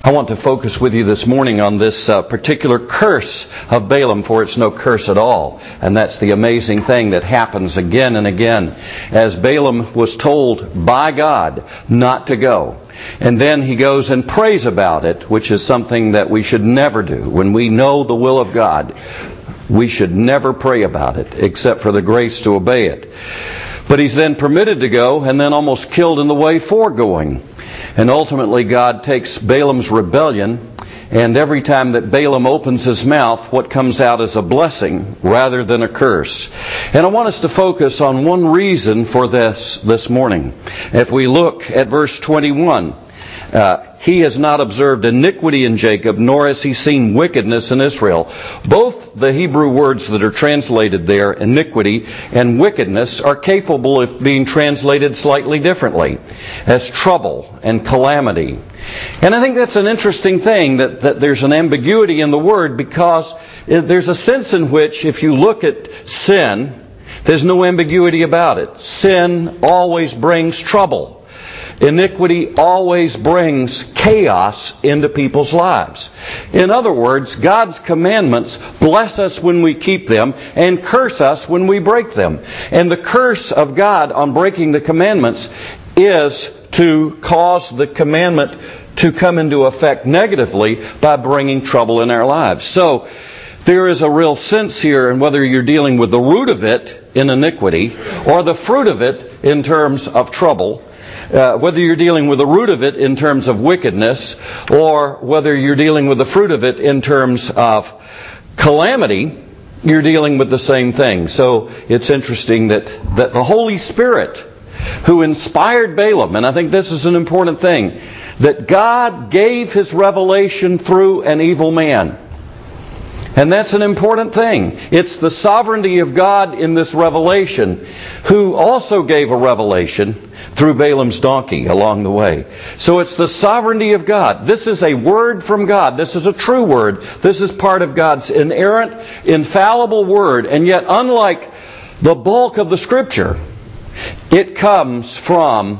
I want to focus with you this morning on this particular curse of Balaam, for it's no curse at all. And that's the amazing thing that happens again and again. As Balaam was told by God not to go. And then he goes and prays about it, which is something that we should never do. When we know the will of God, we should never pray about it, except for the grace to obey it. But he's then permitted to go and then almost killed in the way for going. And ultimately God takes Balaam's rebellion, and every time that Balaam opens his mouth, what comes out is a blessing rather than a curse. And I want us to focus on one reason for this morning. If we look at verse 21, he has not observed iniquity in Jacob, nor has he seen wickedness in Israel. Both the Hebrew words that are translated there, iniquity and wickedness, are capable of being translated slightly differently, as trouble and calamity. And I think that's an interesting thing, that there's an ambiguity in the word, because there's a sense in which, if you look at sin, there's no ambiguity about it. Sin always brings trouble. Iniquity always brings chaos into people's lives. In other words, God's commandments bless us when we keep them and curse us when we break them. And the curse of God on breaking the commandments is to cause the commandment to come into effect negatively by bringing trouble in our lives. So there is a real sense here, and whether you're dealing with the root of it in iniquity or the fruit of it in terms of trouble, whether you're dealing with the root of it in terms of wickedness, or whether you're dealing with the fruit of it in terms of calamity, you're dealing with the same thing. So it's interesting that the Holy Spirit, who inspired Balaam, and I think this is an important thing, that God gave His revelation through an evil man. And that's an important thing. It's the sovereignty of God in this revelation, who also gave a revelation through Balaam's donkey along the way. So it's the sovereignty of God. This is a word from God. This is a true word. This is part of God's inerrant, infallible word. And yet, unlike the bulk of the Scripture, it comes from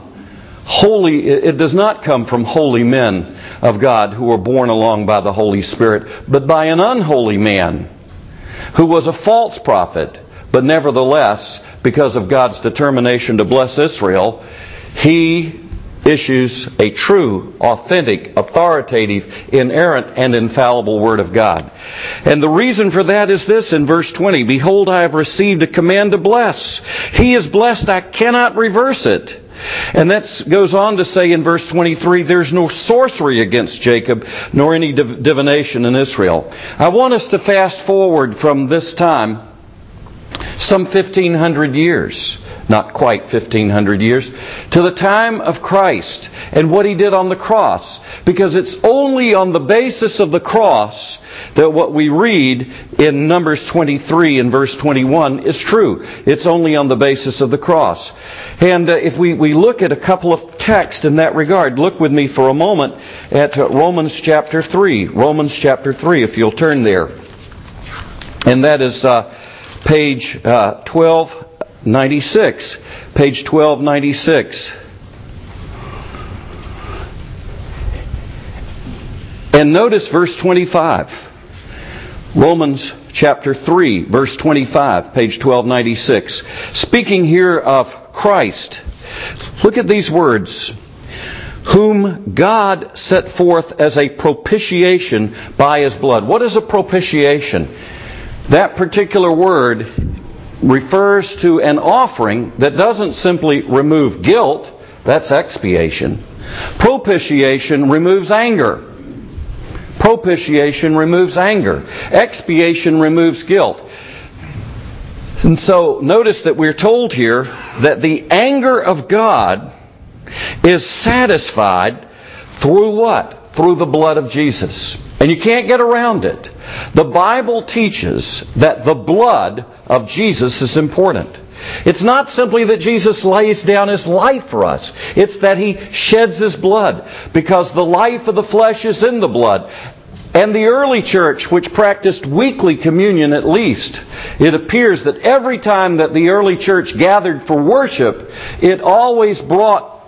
it does not come from holy men of God who were born along by the Holy Spirit, but by an unholy man who was a false prophet. But nevertheless, because of God's determination to bless Israel, He issues a true, authentic, authoritative, inerrant, and infallible Word of God. And the reason for that is this in verse 20. Behold, I have received a command to bless. He is blessed, I cannot reverse it. And that goes on to say in verse 23, there's no sorcery against Jacob, nor any divination in Israel. I want us to fast forward from this time some 1,500 years, not quite 1,500 years, to the time of Christ and what He did on the cross. Because it's only on the basis of the cross that what we read in Numbers 23 and verse 21 is true. It's only on the basis of the cross. And if we look at a couple of texts in that regard, look with me for a moment at Romans chapter 3. Romans chapter 3, if you'll turn there. And that is page 1296. Page 1296. And notice verse 25. Romans chapter 3, verse 25, page 1296. Speaking here of Christ, look at these words. Whom God set forth as a propitiation by His blood. What is a propitiation? That particular word refers to an offering that doesn't simply remove guilt. That's expiation. Propitiation removes anger. Propitiation removes anger. Expiation removes guilt. And so notice that we're told here that the anger of God is satisfied through what? Through the blood of Jesus. And you can't get around it. The Bible teaches that the blood of Jesus is important. It's not simply that Jesus lays down His life for us. It's that He sheds His blood, because the life of the flesh is in the blood. And the early church, which practiced weekly communion at least, it appears that every time that the early church gathered for worship, it always brought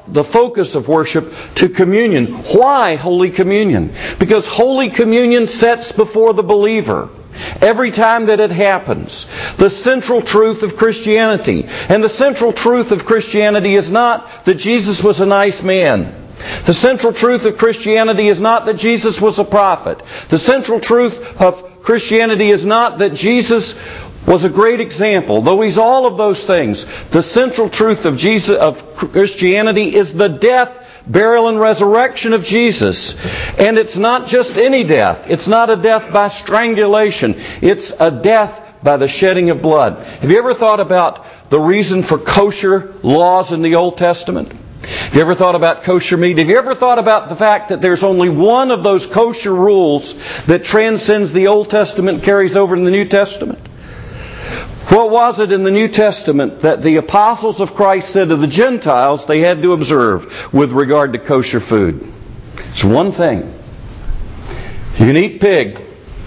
the focus of worship to communion. Why Holy Communion? Because Holy Communion sets before the believer, every time that it happens, the central truth of Christianity. And the central truth of Christianity is not that Jesus was a nice man. The central truth of Christianity is not that Jesus was a prophet. The central truth of Christianity is not that Jesus was a great example, though He's all of those things. The central truth of Christianity is the death, burial, and resurrection of Jesus. And it's not just any death. It's not a death by strangulation. It's a death by the shedding of blood. Have you ever thought about the reason for kosher laws in the Old Testament? Have you ever thought about kosher meat? Have you ever thought about the fact that there's only one of those kosher rules that transcends the Old Testament, carries over in the New Testament? What was it in the New Testament that the apostles of Christ said to the Gentiles they had to observe with regard to kosher food? It's one thing. You can eat pig,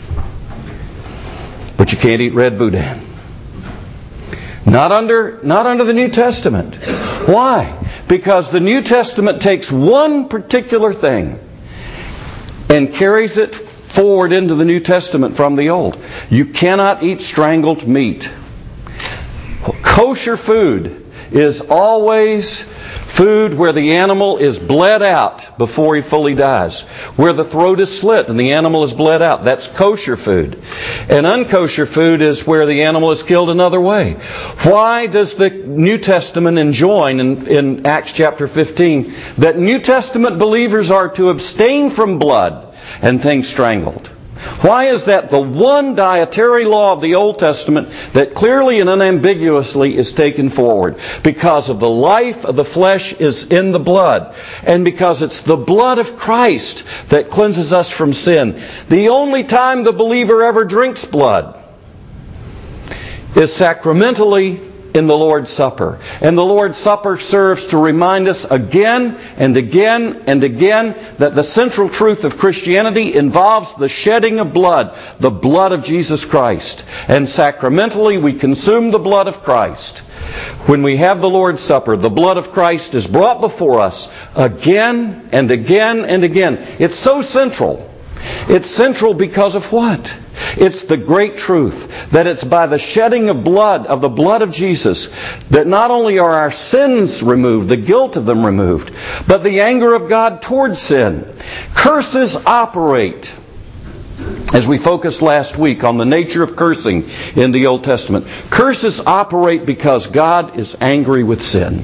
but you can't eat red boudin. Not under the New Testament. Why? Because the New Testament takes one particular thing and carries it forward into the New Testament from the Old. You cannot eat strangled meat. Kosher food is always food where the animal is bled out before he fully dies. Where the throat is slit and the animal is bled out. That's kosher food. And unkosher food is where the animal is killed another way. Why does the New Testament enjoin in Acts chapter 15 that New Testament believers are to abstain from blood and things strangled? Why is that the one dietary law of the Old Testament that clearly and unambiguously is taken forward? Because of the life of the flesh is in the blood. And because it's the blood of Christ that cleanses us from sin. The only time the believer ever drinks blood is sacramentally in the Lord's Supper. And the Lord's Supper serves to remind us again and again and again that the central truth of Christianity involves the shedding of blood, the blood of Jesus Christ. And sacramentally we consume the blood of Christ. When we have the Lord's Supper, the blood of Christ is brought before us again and again and again. It's so central. It's central because of what? It's the great truth that it's by the shedding of blood, of the blood of Jesus, that not only are our sins removed, the guilt of them removed, but the anger of God towards sin. Curses operate. As we focused last week on the nature of cursing in the Old Testament, curses operate because God is angry with sin.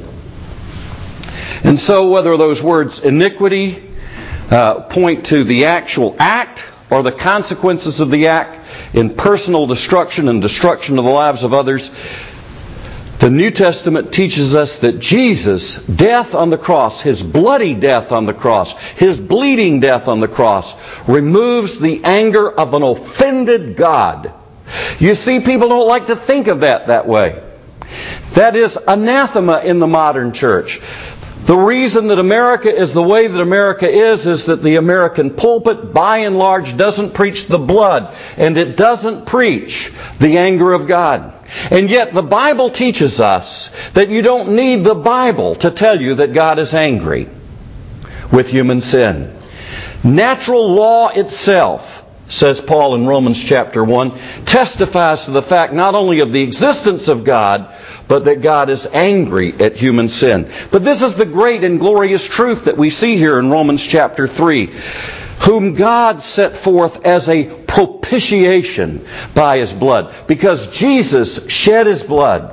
And so whether those words iniquity point to the actual act or the consequences of the act in personal destruction and destruction of the lives of others, the New Testament teaches us that Jesus' death on the cross, His bloody death on the cross, His bleeding death on the cross, removes the anger of an offended God. You see, people don't like to think of that way. That is anathema in the modern church. The reason that America is the way that America is that the American pulpit, by and large, doesn't preach the blood, and it doesn't preach the anger of God. And yet the Bible teaches us that you don't need the Bible to tell you that God is angry with human sin. Natural law itself, says Paul in Romans chapter 1, testifies to the fact not only of the existence of God, but that God is angry at human sin. But this is the great and glorious truth that we see here in Romans chapter 3. Whom God set forth as a propitiation by His blood. Because Jesus shed His blood.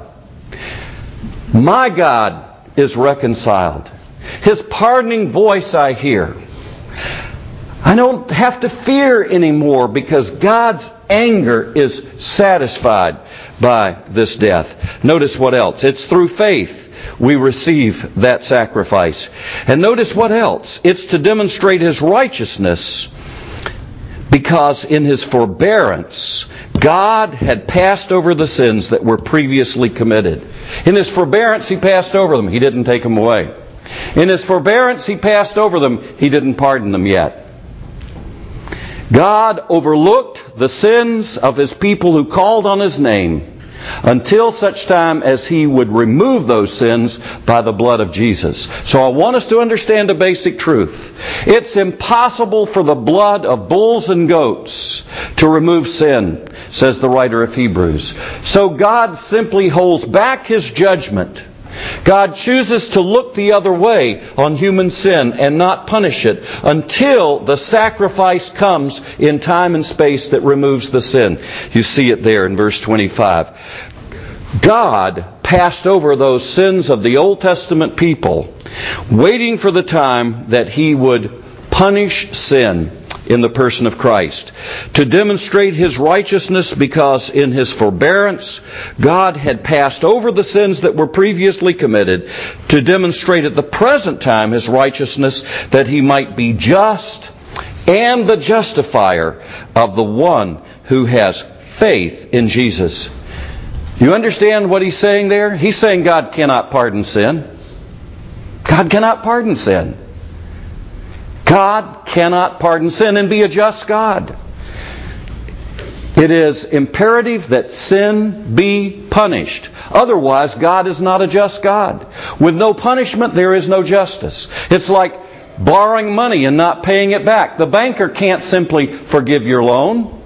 My God is reconciled. His pardoning voice I hear. I don't have to fear anymore because God's anger is satisfied by this death. Notice what else. It's through faith we receive that sacrifice. And notice what else. It's to demonstrate His righteousness because in His forbearance God had passed over the sins that were previously committed. In His forbearance He passed over them. He didn't take them away. In His forbearance He passed over them. He didn't pardon them yet. God overlooked the sins of His people who called on His name, until such time as He would remove those sins by the blood of Jesus. So I want us to understand a basic truth. It's impossible for the blood of bulls and goats to remove sin, says the writer of Hebrews. So God simply holds back His judgment. God chooses to look the other way on human sin and not punish it until the sacrifice comes in time and space that removes the sin. You see it there in verse 25. God passed over those sins of the Old Testament people, waiting for the time that He would punish sin in the person of Christ, to demonstrate His righteousness, because in His forbearance God had passed over the sins that were previously committed, to demonstrate at the present time His righteousness, that He might be just and the justifier of the one who has faith in Jesus. You understand what He's saying there? He's saying God cannot pardon sin. God cannot pardon sin. God cannot pardon sin and be a just God. It is imperative that sin be punished. Otherwise, God is not a just God. With no punishment, there is no justice. It's like borrowing money and not paying it back. The banker can't simply forgive your loan.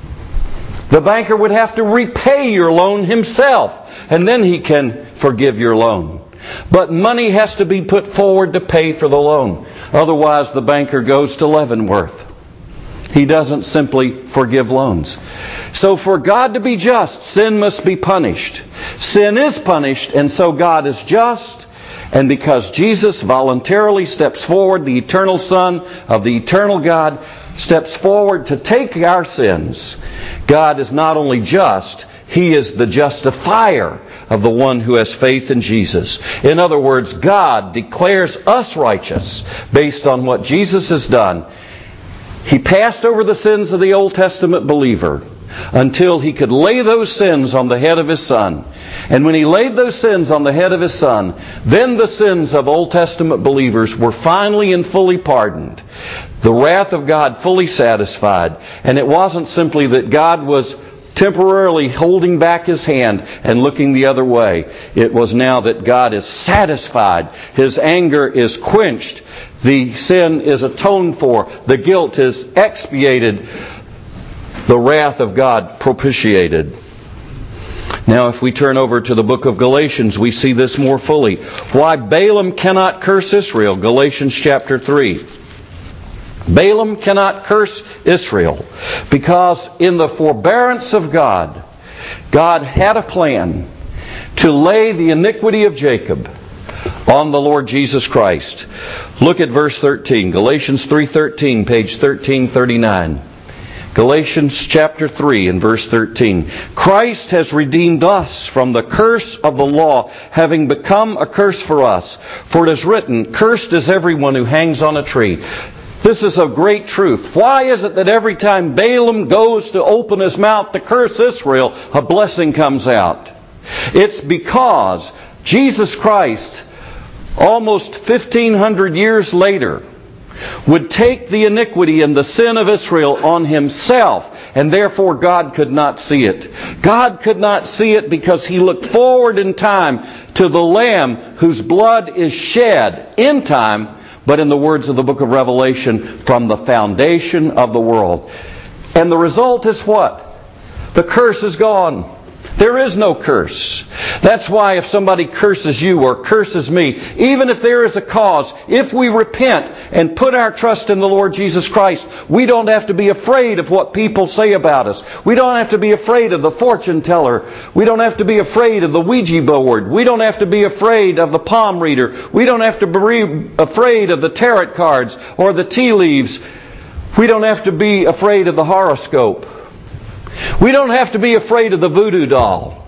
The banker would have to repay your loan himself, and then he can forgive your loan. But money has to be put forward to pay for the loan. Otherwise, the banker goes to Leavenworth. He doesn't simply forgive loans. So for God to be just, sin must be punished. Sin is punished, and so God is just. And because Jesus voluntarily steps forward, the eternal Son of the eternal God steps forward to take our sins, God is not only just, He is the justifier of the one who has faith in Jesus. In other words, God declares us righteous based on what Jesus has done. He passed over the sins of the Old Testament believer until He could lay those sins on the head of His Son. And when He laid those sins on the head of His Son, then the sins of Old Testament believers were finally and fully pardoned. The wrath of God fully satisfied. And it wasn't simply that God was temporarily holding back His hand and looking the other way. It was now that God is satisfied. His anger is quenched. The sin is atoned for. The guilt is expiated. The wrath of God propitiated. Now, if we turn over to the book of Galatians, we see this more fully. Why Balaam cannot curse Israel. Galatians chapter 3. Balaam cannot curse Israel because in the forbearance of God, God had a plan to lay the iniquity of Jacob on the Lord Jesus Christ. Look at verse 13. Galatians 3:13, page 1339. Galatians chapter 3 and verse 13. Christ has redeemed us from the curse of the law, having become a curse for us. For it is written, cursed is everyone who hangs on a tree. This is a great truth. Why is it that every time Balaam goes to open his mouth to curse Israel, a blessing comes out? It's because Jesus Christ, almost 1,500 years later, would take the iniquity and the sin of Israel on Himself, and therefore God could not see it. God could not see it because He looked forward in time to the Lamb whose blood is shed in time, but in the words of the book of Revelation, from the foundation of the world. And the result is what? The curse is gone. There is no curse. That's why if somebody curses you or curses me, even if there is a cause, if we repent and put our trust in the Lord Jesus Christ, we don't have to be afraid of what people say about us. We don't have to be afraid of the fortune teller. We don't have to be afraid of the Ouija board. We don't have to be afraid of the palm reader. We don't have to be afraid of the tarot cards or the tea leaves. We don't have to be afraid of the horoscope. We don't have to be afraid of the voodoo doll,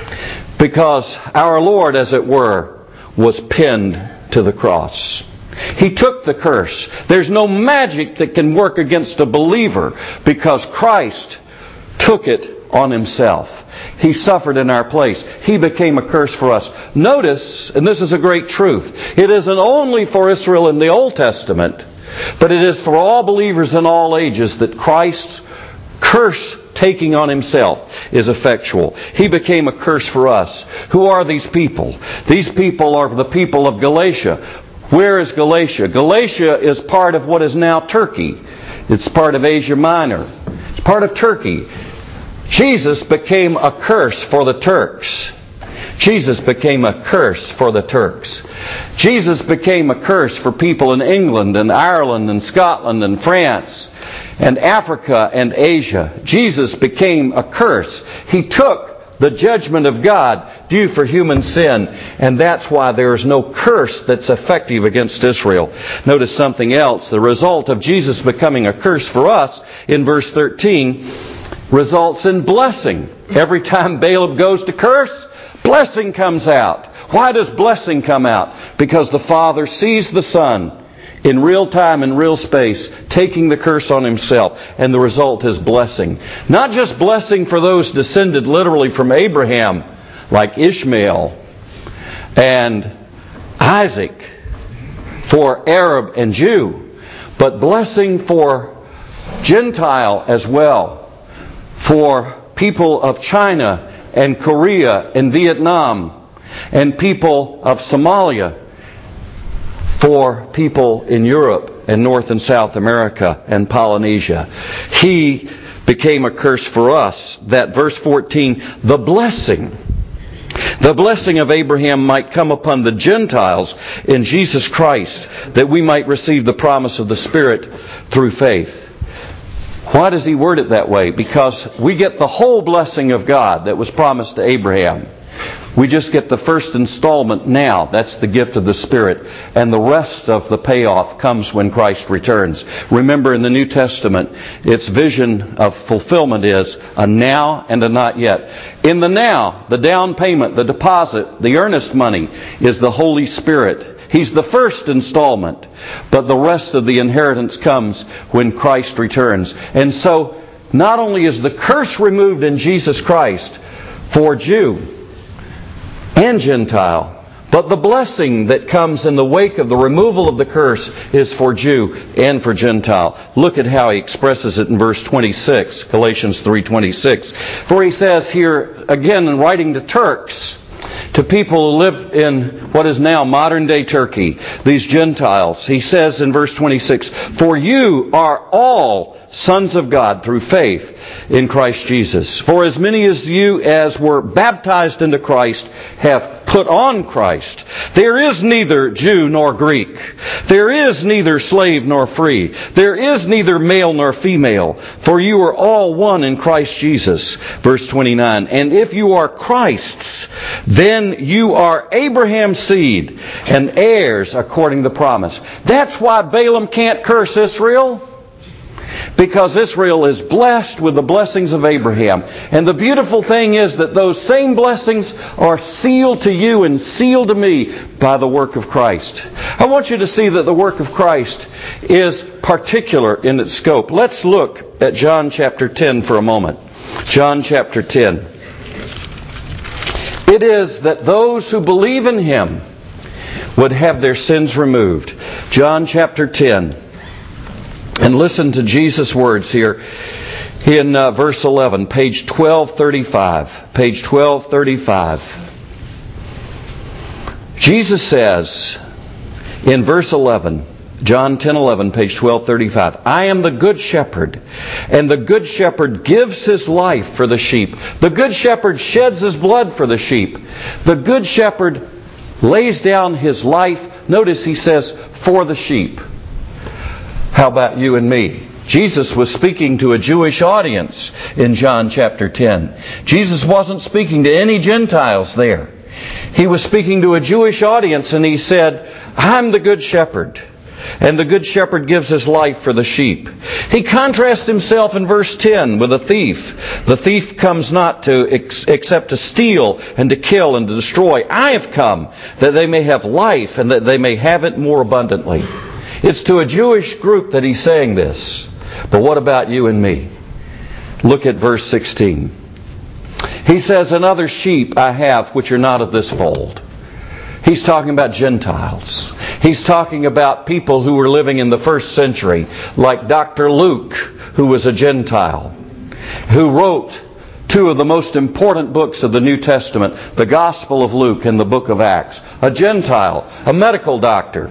because our Lord, as it were, was pinned to the cross. He took the curse. There's no magic that can work against a believer because Christ took it on Himself. He suffered in our place. He became a curse for us. Notice, and this is a great truth, it isn't only for Israel in the Old Testament, but it is for all believers in all ages that Christ's curse taking on himself is effectual. He became a curse for us. Who are these people? These people are the people of Galatia. Where is Galatia? Galatia is part of what is now Turkey. It's part of Asia Minor. It's part of Turkey. Jesus became a curse for the Turks. Jesus became a curse for the Turks. Jesus became a curse for people in England and Ireland and Scotland and France and Africa and Asia. Jesus became a curse. He took the judgment of God due for human sin, and that's why there is no curse that's effective against Israel. Notice something else. The result of Jesus becoming a curse for us in verse 13 results in blessing. Every time Balaam goes to curse, blessing comes out. Why does blessing come out? Because the Father sees the Son in real time and real space taking the curse on himself, and the result is blessing. Not just blessing for those descended literally from Abraham, like Ishmael and Isaac, for Arab and Jew, but blessing for Gentile as well, for people of China and Korea and Vietnam, and people of Somalia, for people in Europe and North and South America and Polynesia. He became a curse for us, that verse 14, the blessing of Abraham might come upon the Gentiles in Jesus Christ, that we might receive the promise of the Spirit through faith. Why does he word it that way? Because we get the whole blessing of God that was promised to Abraham. We just get the first installment now. That's the gift of the Spirit. And the rest of the payoff comes when Christ returns. Remember, in the New Testament, its vision of fulfillment is a now and a not yet. In the now, the down payment, the deposit, the earnest money is the Holy Spirit. He's the first installment. But the rest of the inheritance comes when Christ returns. And so, not only is the curse removed in Jesus Christ for Jew and Gentile, but the blessing that comes in the wake of the removal of the curse is for Jew and for Gentile. Look at how he expresses it in verse 26, Galatians 3:26. For he says here, again in writing to Turks, to people who live in what is now modern-day Turkey, these Gentiles, he says in verse 26, for you are all sons of God through faith in Christ Jesus. For as many as you as were baptized into Christ have put on Christ. There is neither Jew nor Greek. There is neither slave nor free. There is neither male nor female. For you are all one in Christ Jesus. Verse 29. And if you are Christ's, then you are Abraham's seed and heirs according to the promise. That's why Balaam can't curse Israel. Because Israel is blessed with the blessings of Abraham. And the beautiful thing is that those same blessings are sealed to you and sealed to me by the work of Christ. I want you to see that the work of Christ is particular in its scope. Let's look at John chapter 10 for a moment. John chapter 10. It is that those who believe in Him would have their sins removed. John chapter 10. And listen to Jesus' words here in verse 11, page 1235. Page 1235. Jesus says in verse 11, John 10:11, page 1235, I am the good shepherd, and the good shepherd gives his life for the sheep. The good shepherd sheds his blood for the sheep. The good shepherd lays down his life, notice he says, for the sheep. How about you and me? Jesus was speaking to a Jewish audience in John chapter 10. Jesus wasn't speaking to any Gentiles there. He was speaking to a Jewish audience, and he said, I'm the good shepherd, and the good shepherd gives his life for the sheep. He contrasts himself in verse 10 with a thief. The thief comes not to except to steal and to kill and to destroy. I have come that they may have life and that they may have it more abundantly. It's to a Jewish group that he's saying this. But what about you and me? Look at verse 16. He says, and other sheep I have which are not of this fold. He's talking about Gentiles. He's talking about people who were living in the first century, like Dr. Luke, who was a Gentile. who wrote two of the most important books of the New Testament, the Gospel of Luke and the book of Acts. A Gentile, a medical doctor.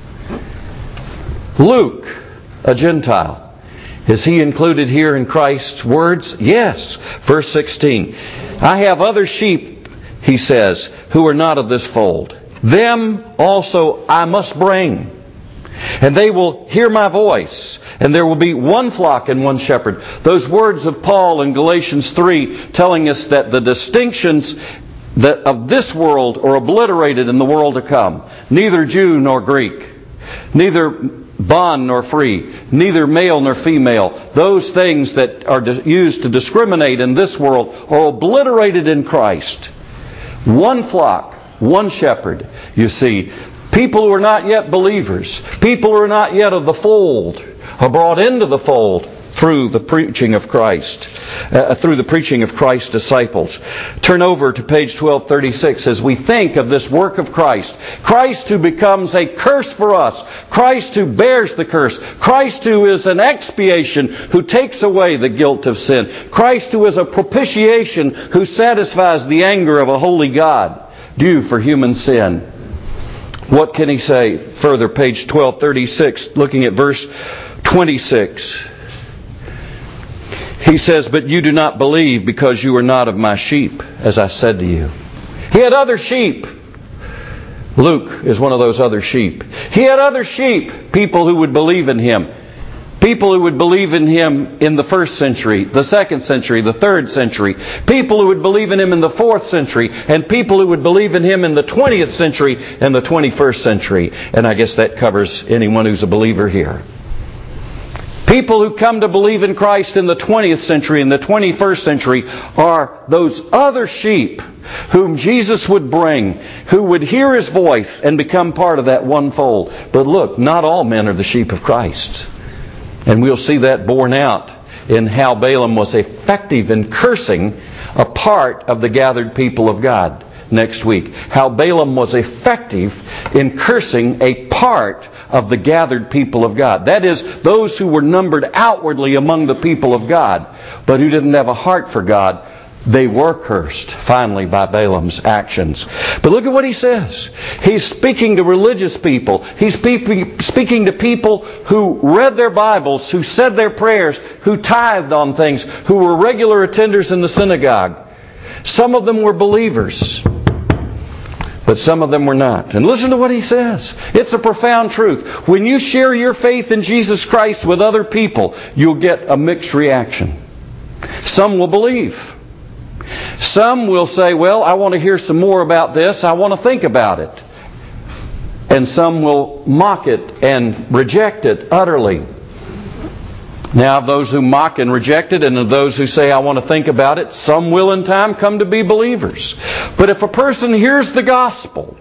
Luke, a Gentile. Is he included here in Christ's words? Yes. Verse 16. I have other sheep, he says, who are not of this fold. Them also I must bring. And they will hear my voice, and there will be one flock and one shepherd. Those words of Paul in Galatians 3 telling us that the distinctions of this world are obliterated in the world to come. Neither Jew nor Greek, neither bond nor free, neither male nor female. Those things that are used to discriminate in this world are obliterated in Christ. One flock, one shepherd, you see. People who are not yet believers, people who are not yet of the fold, are brought into the fold through the preaching of Christ, through the preaching of Christ's disciples. Turn over to page 1236 as we think of this work of Christ. Christ who becomes a curse for us. Christ who bears the curse. Christ who is an expiation who takes away the guilt of sin. Christ who is a propitiation who satisfies the anger of a holy God due for human sin. What can he say further? Page 1236, looking at verse 26. He says, but you do not believe because you are not of my sheep, as I said to you. He had other sheep. Luke is one of those other sheep. He had other sheep, people who would believe in him. People who would believe in him in the 1st century, the 2nd century, the 3rd century. People who would believe in him in the 4th century. And people who would believe in him in the 20th century and the 21st century. And I guess that covers anyone who's a believer here. People who come to believe in Christ in the 20th century and the 21st century are those other sheep whom Jesus would bring, who would hear his voice and become part of that one fold. But look, not all men are the sheep of Christ. And we'll see that borne out in how Balaam was effective in cursing a part of the gathered people of God next week. How Balaam was effective in cursing a part of the gathered people of God. That is, those who were numbered outwardly among the people of God, but who didn't have a heart for God. They were cursed, finally, by Balaam's actions. But look at what he says. He's speaking to religious people. He's speaking to people who read their Bibles, who said their prayers, who tithed on things, who were regular attenders in the synagogue. Some of them were believers, but some of them were not. And listen to what he says. It's a profound truth. When you share your faith in Jesus Christ with other people, you'll get a mixed reaction. Some will believe. Some will say, well, I want to hear some more about this. I want to think about it. And some will mock it and reject it utterly. Now, of those who mock and reject it, and of those who say, I want to think about it, some will in time come to be believers. But if a person hears the gospel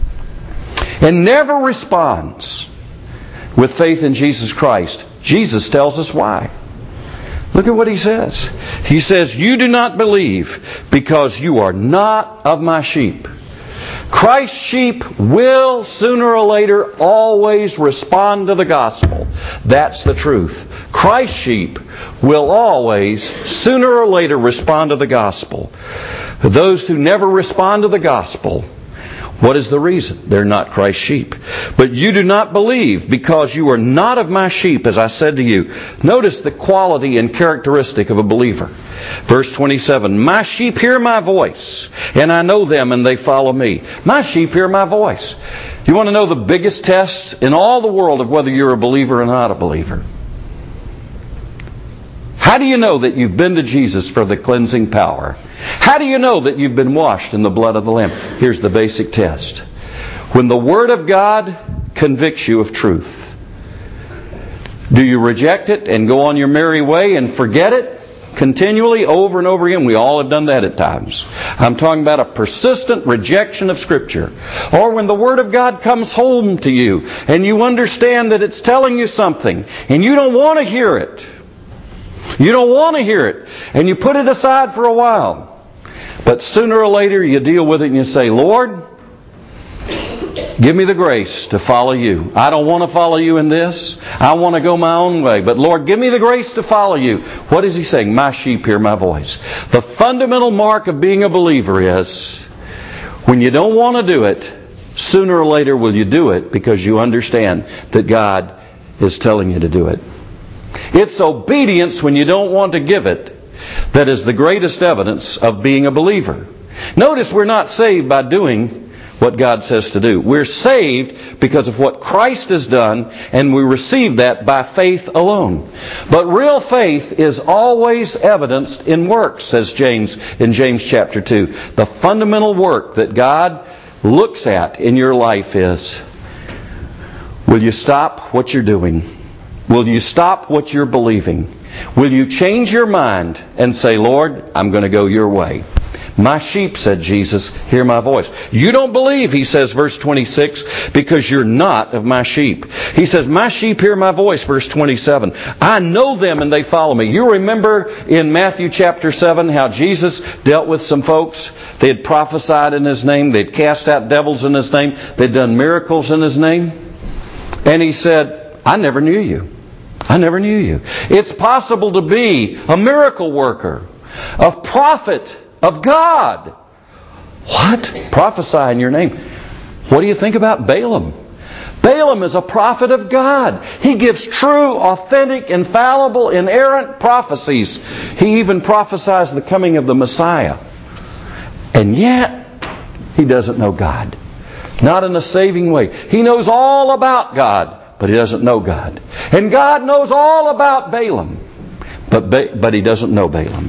and never responds with faith in Jesus Christ, Jesus tells us why. Look at what he says. He says, you do not believe because you are not of my sheep. Christ's sheep will sooner or later always respond to the gospel. That's the truth. Christ's sheep will always sooner or later respond to the gospel. Those who never respond to the gospel, what is the reason? They're not Christ's sheep. But you do not believe because you are not of my sheep, as I said to you. Notice the quality and characteristic of a believer. Verse 27, my sheep hear my voice, and I know them, and they follow me. My sheep hear my voice. You want to know the biggest test in all the world of whether you're a believer or not a believer? How do you know that you've been to Jesus for the cleansing power? How do you know that you've been washed in the blood of the Lamb? Here's the basic test. When the Word of God convicts you of truth, do you reject it and go on your merry way and forget it continually over and over again? We all have done that at times. I'm talking about a persistent rejection of Scripture. Or when the Word of God comes home to you and you understand that it's telling you something and you don't want to hear it. You don't want to hear it. And you put it aside for a while. But sooner or later you deal with it and you say, Lord, Give me the grace to follow you. I don't want to follow you in this. I want to go my own way. But Lord, give me the grace to follow you. What is he saying? My sheep hear my voice. The fundamental mark of being a believer is when you don't want to do it, sooner or later will you do it because you understand that God is telling you to do it. It's obedience when you don't want to give it that is the greatest evidence of being a believer. Notice we're not saved by doing what God says to do. We're saved because of what Christ has done, and we receive that by faith alone. But real faith is always evidenced in works, says James in James chapter 2. The fundamental work that God looks at in your life is, will you stop what you're doing? Will you stop what you're believing? Will you change your mind and say, Lord, I'm going to go your way? My sheep, said Jesus, hear my voice. You don't believe, he says, verse 26, because you're not of my sheep. He says, my sheep hear my voice, verse 27. I know them and they follow me. You remember in Matthew chapter 7 how Jesus dealt with some folks? They had prophesied in his name. They'd cast out devils in his name. They'd done miracles in his name. And he said, I never knew you. I never knew you. It's possible to be a miracle worker, a prophet of God. What? Prophesy in your name. What do you think about Balaam? Balaam is a prophet of God. He gives true, authentic, infallible, inerrant prophecies. He even prophesies the coming of the Messiah. And yet, he doesn't know God. Not in a saving way. He knows all about God, but he doesn't know God. And God knows all about Balaam, but he doesn't know Balaam.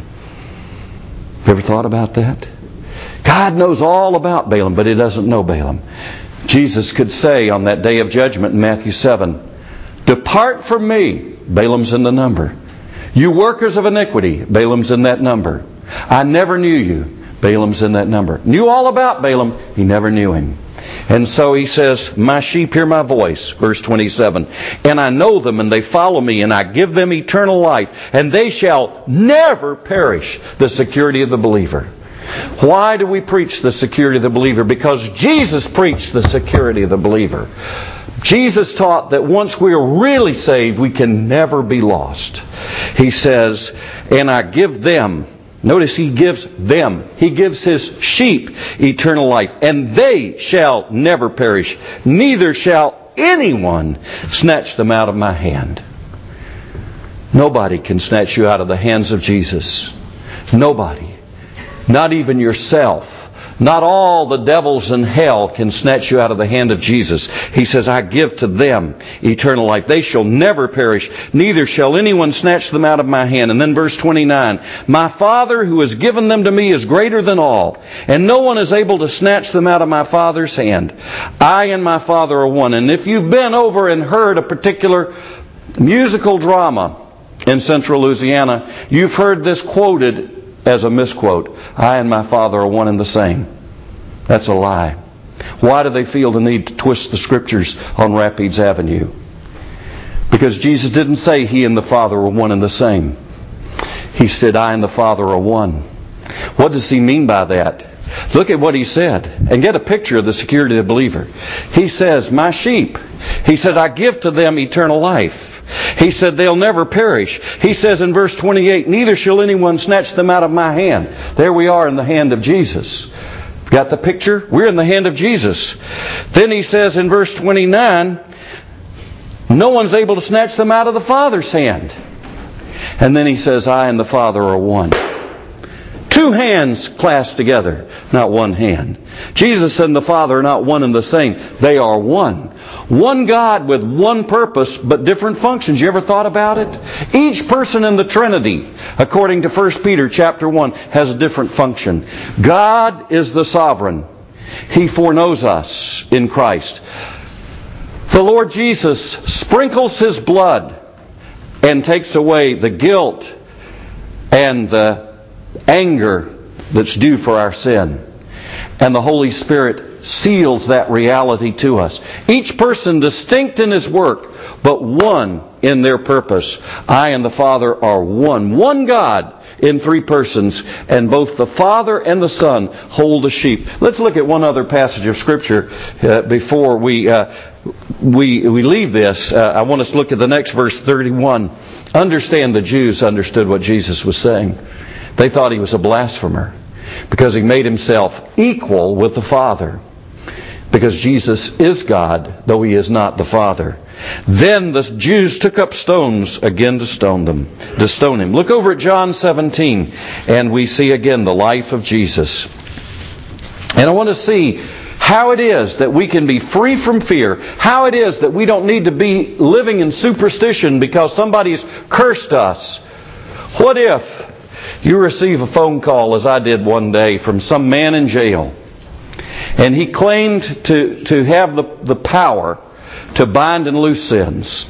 You ever thought about that? God knows all about Balaam, but he doesn't know Balaam. Jesus could say on that day of judgment in Matthew 7, depart from me. Balaam's in the number. You workers of iniquity. Balaam's in that number. I never knew you. Balaam's in that number. Knew all about Balaam. He never knew him. And so he says, my sheep hear my voice, verse 27. And I know them and they follow me and I give them eternal life and they shall never perish. The security of the believer. Why do we preach the security of the believer? Because Jesus preached the security of the believer. Jesus taught that once we are really saved, we can never be lost. He says, and I give them, notice he gives them, he gives his sheep eternal life, and they shall never perish, neither shall anyone snatch them out of my hand. Nobody can snatch you out of the hands of Jesus. Nobody. Not even yourself. Not all the devils in hell can snatch you out of the hand of Jesus. He says, I give to them eternal life. They shall never perish, neither shall anyone snatch them out of my hand. And then verse 29, my Father who has given them to me is greater than all, and no one is able to snatch them out of my Father's hand. I and my Father are one. And if you've been over and heard a particular musical drama in central Louisiana, you've heard this quoted as a misquote. I and my Father are one and the same. That's a lie. Why do they feel the need to twist the Scriptures on Rapides Avenue? Because Jesus didn't say He and the Father were one and the same. He said, I and the Father are one. What does He mean by that? Look at what He said and get a picture of the security of the believer. He says, my sheep. He said, I give to them eternal life. He said, they'll never perish. He says in verse 28, neither shall anyone snatch them out of my hand. There we are in the hand of Jesus. Got the picture? We're in the hand of Jesus. Then he says in verse 29, no one's able to snatch them out of the Father's hand. And then he says, I and the Father are one. Two hands clasped together, not one hand. Jesus and the Father are not one and the same. They are one. One God with one purpose, but different functions. You ever thought about it? Each person in the Trinity, according to 1 Peter chapter 1, has a different function. God is the sovereign. He foreknows us in Christ. The Lord Jesus sprinkles His blood and takes away the guilt and the anger that's due for our sin. And the Holy Spirit seals that reality to us. Each person distinct in his work, but one in their purpose. I and the Father are one. One God in three persons, and both the Father and the Son hold the sheep. Let's look at one other passage of Scripture before we leave this. I want us to look at the next verse, 31. Understand, the Jews understood what Jesus was saying. They thought he was a blasphemer because he made himself equal with the Father. Because Jesus is God, though he is not the Father. Then the Jews took up stones again to stone him. Look over at John 17, and we see again the life of Jesus. And I want to see how it is that we can be free from fear. How it is that we don't need to be living in superstition because somebody's cursed us. What if you receive a phone call, as I did one day, from some man in jail, and he claimed to have the power to bind and loose sins.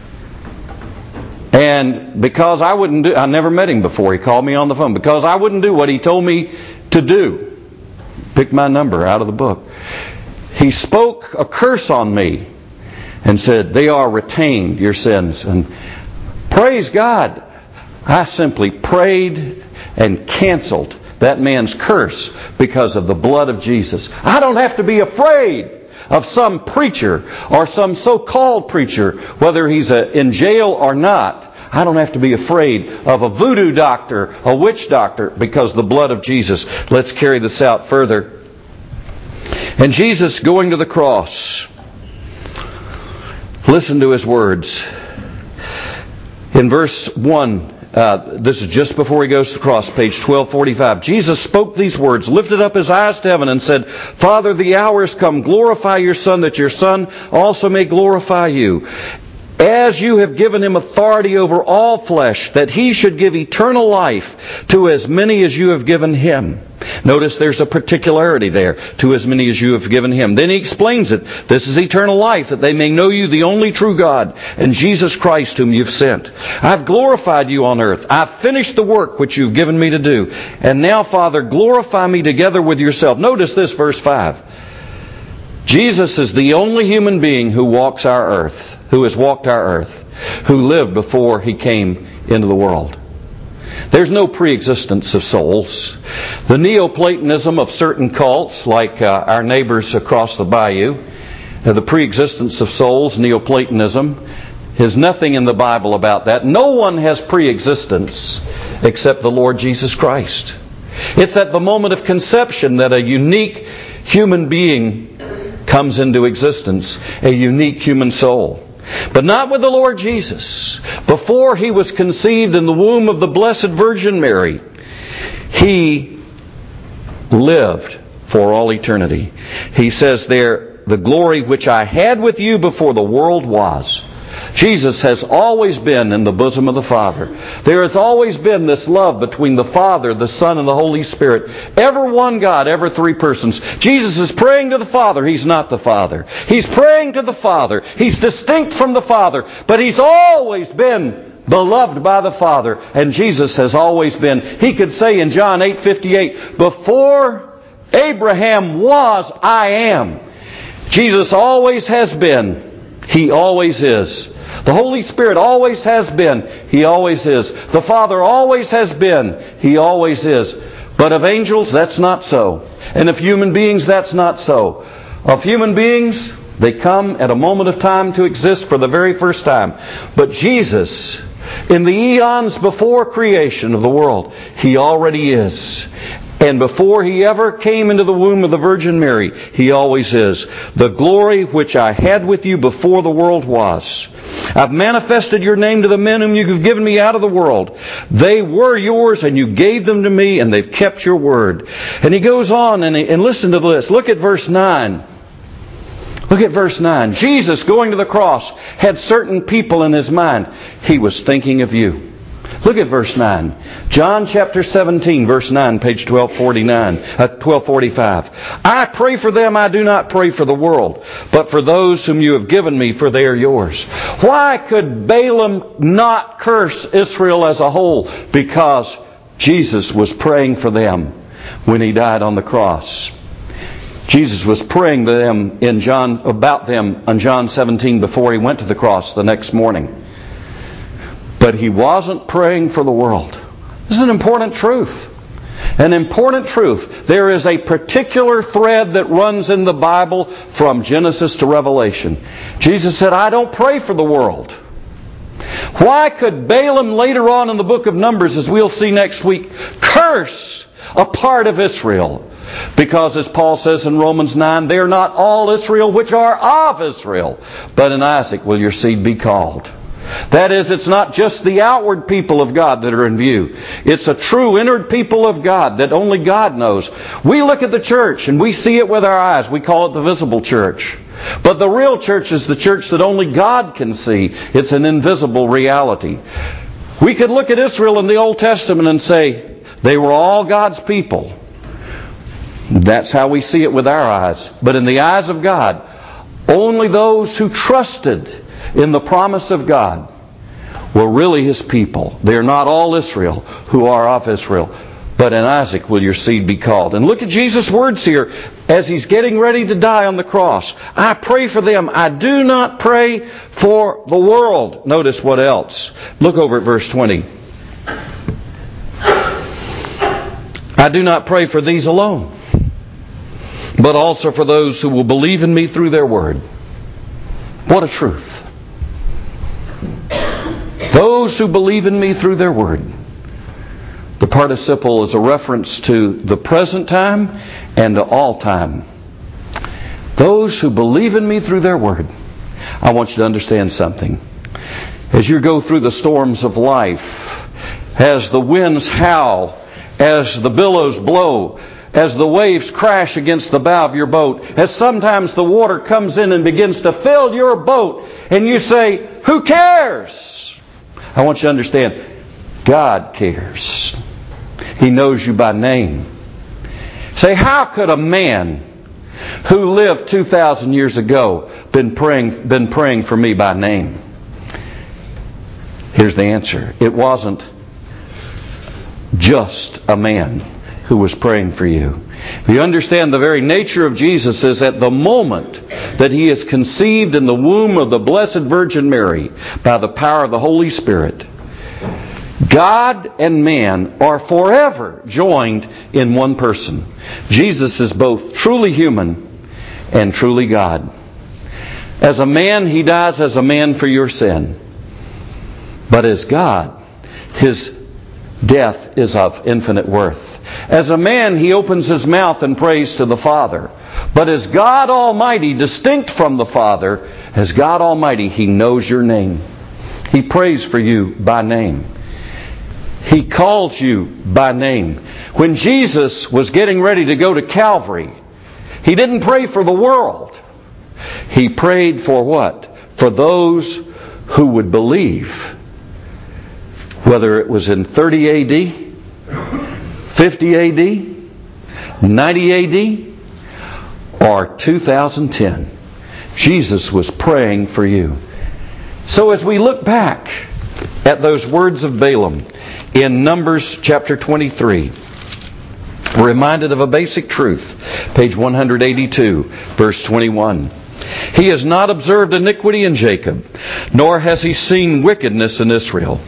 And because I never met him before, he called me on the phone. Because I wouldn't do what he told me to do, pick my number out of the book, he spoke a curse on me and said, "They are retained, your sins." And praise God, I simply prayed and canceled that man's curse because of the blood of Jesus. I don't have to be afraid of some preacher or some so-called preacher, whether he's in jail or not. I don't have to be afraid of a voodoo doctor, a witch doctor, because the blood of Jesus. Let's carry this out further. And Jesus going to the cross, listen to his words. In verse 1, this is just before he goes to the cross, page 1245. Jesus spoke these words, lifted up his eyes to heaven, and said, "Father, the hour has come. Glorify your Son, that your Son also may glorify you. As you have given him authority over all flesh, that he should give eternal life to as many as you have given him." Notice there's a particularity there. To as many as you have given him. Then he explains it. This is eternal life, that they may know you, the only true God, and Jesus Christ whom you've sent. I've glorified you on earth. I've finished the work which you've given me to do. And now, Father, glorify me together with yourself. Notice this, verse 5. Jesus is the only human being who walks our earth, who has walked our earth, who lived before he came into the world. There's no pre-existence of souls. The Neoplatonism of certain cults, like our neighbors across the bayou, the pre-existence of souls, Neoplatonism, there's nothing in the Bible about that. No one has pre-existence except the Lord Jesus Christ. It's at the moment of conception that a unique human being comes into existence, a unique human soul. But not with the Lord Jesus. Before he was conceived in the womb of the Blessed Virgin Mary, he lived for all eternity. He says there, "The glory which I had with you before the world was." Jesus has always been in the bosom of the Father. There has always been this love between the Father, the Son, and the Holy Spirit. Ever one God, ever three persons. Jesus is praying to the Father. He's not the Father. He's praying to the Father. He's distinct from the Father. But He's always been beloved by the Father. And Jesus has always been. He could say in John 8:58, "Before Abraham was, I am." Jesus always has been. He always is. The Holy Spirit always has been. He always is. The Father always has been. He always is. But of angels, that's not so. And of human beings, that's not so. Of human beings, they come at a moment of time to exist for the very first time. But Jesus, in the eons before creation of the world, He already is. And before He ever came into the womb of the Virgin Mary, He always is. The glory which I had with you before the world was. I've manifested your name to the men whom you have given me out of the world. They were yours and you gave them to me and they've kept your word. And he goes on and listen to this. Look at verse 9. Look at verse 9. Jesus going to the cross had certain people in His mind. He was thinking of you. Look at verse 9. John chapter 17, verse 9, page 1245. I pray for them, I do not pray for the world, but for those whom you have given me, for they are yours. Why could Balaam not curse Israel as a whole? Because Jesus was praying for them when He died on the cross. Jesus was praying to them about them on John 17 before He went to the cross the next morning. But He wasn't praying for the world. This is an important truth. An important truth. There is a particular thread that runs in the Bible from Genesis to Revelation. Jesus said, I don't pray for the world. Why could Balaam later on in the book of Numbers, as we'll see next week, curse a part of Israel? Because as Paul says in Romans 9, they are not all Israel which are of Israel, but in Isaac will your seed be called. That is, it's not just the outward people of God that are in view. It's a true inward people of God that only God knows. We look at the church and we see it with our eyes. We call it the visible church. But the real church is the church that only God can see. It's an invisible reality. We could look at Israel in the Old Testament and say they were all God's people. That's how we see it with our eyes. But in the eyes of God, only those who trusted in the promise of God were really His people. They are not all Israel who are of Israel, but in Isaac will your seed be called. And look at Jesus' words here as He's getting ready to die on the cross. I pray for them. I do not pray for the world. Notice what else. Look over at verse 20. I do not pray for these alone, but also for those who will believe in me through their word. What a truth. Those who believe in me through their word. The participle is a reference to the present time and to all time. Those who believe in me through their word. I want you to understand something. As you go through the storms of life, as the winds howl, as the billows blow, as the waves crash against the bow of your boat, as sometimes the water comes in and begins to fill your boat, and you say, who cares? I want you to understand, God cares. He knows you by name. Say, how could a man who lived 2,000 years ago been praying for me by name? Here's the answer. It wasn't just a man who was praying for you. You understand the very nature of Jesus is at the moment that He is conceived in the womb of the Blessed Virgin Mary by the power of the Holy Spirit, God and man are forever joined in one person. Jesus is both truly human and truly God. As a man, He dies as a man for your sin. But as God, His death is of infinite worth. As a man, He opens His mouth and prays to the Father. But as God Almighty, distinct from the Father, as God Almighty, He knows your name. He prays for you by name. He calls you by name. When Jesus was getting ready to go to Calvary, He didn't pray for the world. He prayed for what? For those who would believe. Whether it was in 30 A.D., 50 A.D., 90 A.D., or 2010. Jesus was praying for you. So as we look back at those words of Balaam in Numbers chapter 23, we're reminded of a basic truth. Page 182, verse 21. He has not observed iniquity in Jacob, nor has he seen wickedness in Israel.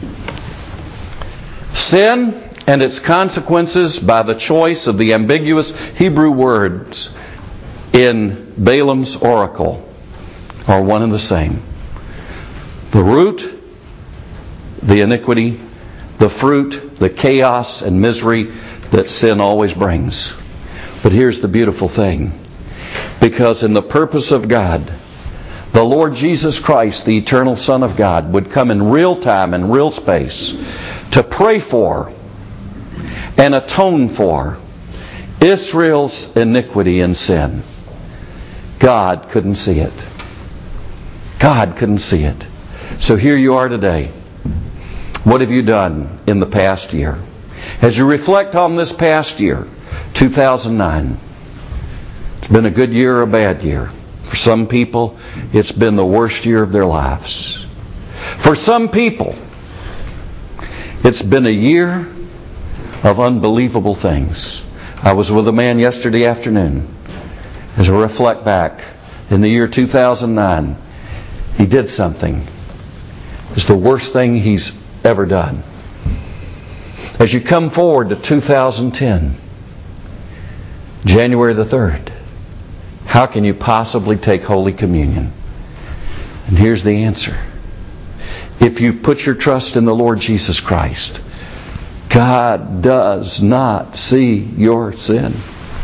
Sin and its consequences by the choice of the ambiguous Hebrew words in Balaam's oracle are one and the same. The root, the iniquity, the fruit, the chaos and misery that sin always brings. But here's the beautiful thing. Because in the purpose of God, the Lord Jesus Christ, the eternal Son of God, would come in real time and real space to pray for and atone for Israel's iniquity and sin. God couldn't see it. God couldn't see it. So here you are today. What have you done in the past year? As you reflect on this past year, 2009, it's been a good year or a bad year. For some people, it's been the worst year of their lives. For some people, it's been a year of unbelievable things. I was with a man yesterday afternoon. As I reflect back in the year 2009, he did something. It's the worst thing he's ever done. As you come forward to 2010, January the 3rd, how can you possibly take Holy Communion? And here's the answer. If you've put your trust in the Lord Jesus Christ, God does not see your sin.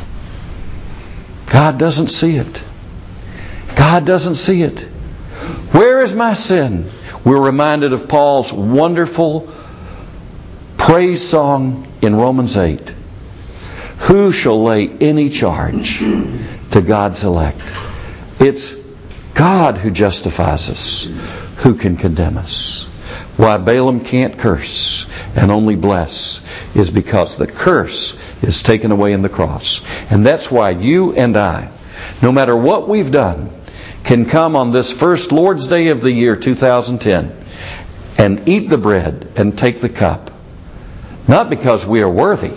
God doesn't see it. God doesn't see it. Where is my sin? We're reminded of Paul's wonderful praise song in Romans 8. Who shall lay any charge to God's elect? It's God who justifies us. Who can condemn us? Why Balaam can't curse and only bless is because the curse is taken away in the cross. And that's why you and I, no matter what we've done, can come on this first Lord's Day of the year 2010 and eat the bread and take the cup. Not because we are worthy,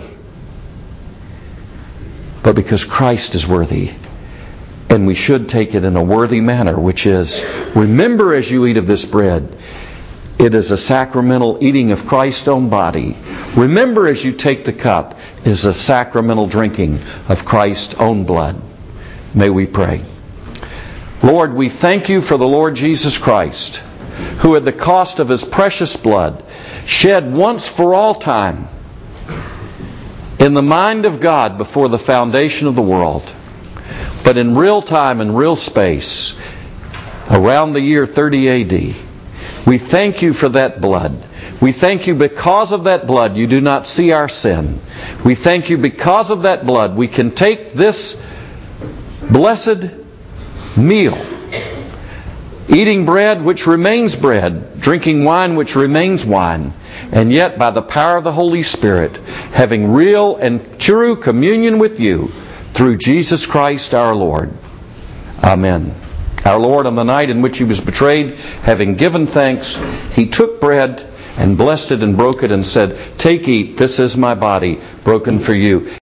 but because Christ is worthy. And we should take it in a worthy manner, which is, remember as you eat of this bread, it is a sacramental eating of Christ's own body. Remember as you take the cup, is a sacramental drinking of Christ's own blood. May we pray. Lord, we thank you for the Lord Jesus Christ, who at the cost of His precious blood, shed once for all time, in the mind of God before the foundation of the world, but in real time and real space, around the year 30 A.D., we thank you for that blood. We thank you because of that blood you do not see our sin. We thank you because of that blood we can take this blessed meal, eating bread which remains bread, drinking wine which remains wine, and yet by the power of the Holy Spirit, having real and true communion with you through Jesus Christ our Lord. Amen. Our Lord, on the night in which He was betrayed, having given thanks, He took bread and blessed it and broke it and said, "Take, eat, this is my body broken for you."